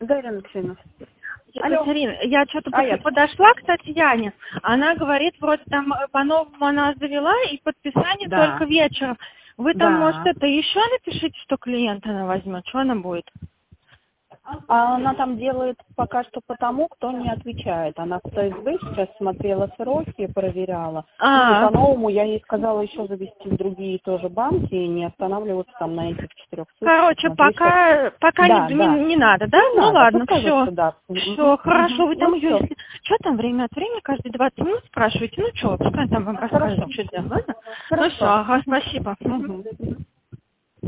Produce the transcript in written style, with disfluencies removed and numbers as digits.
Да, Ирина Алексеевна. Алло. Екатерина, я что-то А, я. подошла к Татьяне. Она говорит, вроде там по-новому она завела, и подписание Да. только вечером. Вы там, может, это еще напишите, что клиент она возьмет, что она будет? А она там делает пока что потому, кто не отвечает. Она в ТСБ сейчас смотрела сроки, проверяла. Ну, и по-новому я ей сказала еще завести в другие тоже банки и не останавливаться там на этих 4 ссылках. Короче, пока не надо, да? Не Ну надо, ладно, все. все, хорошо. Вы там ее, всё. что там время от времени, каждые 20 минут спрашиваете, ну что, пускай там вам расскажет, что делать, ладно? Ну Хорошо. все, ага, спасибо. Мгм.